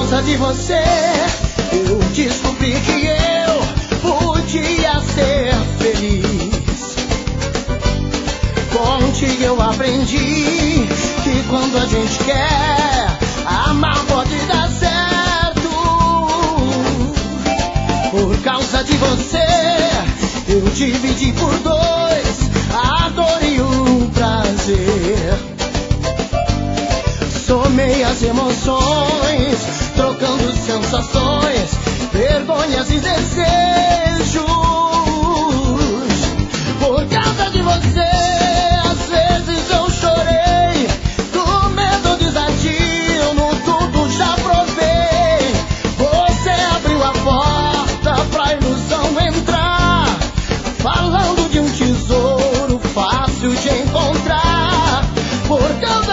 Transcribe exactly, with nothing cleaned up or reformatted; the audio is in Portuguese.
causa de você, eu descobri que eu podia ser feliz. Contigo eu aprendi que quando a gente quer, amar pode dar certo. Por causa de você, eu dividi por dois a dor e o prazer. Somei as emoções, trocando sensações, vergonhas e desejos. Por causa de você, às vezes eu chorei, do medo desatio, no tudo já provei. Você abriu a porta pra ilusão entrar, falando de um tesouro fácil de encontrar. Por causa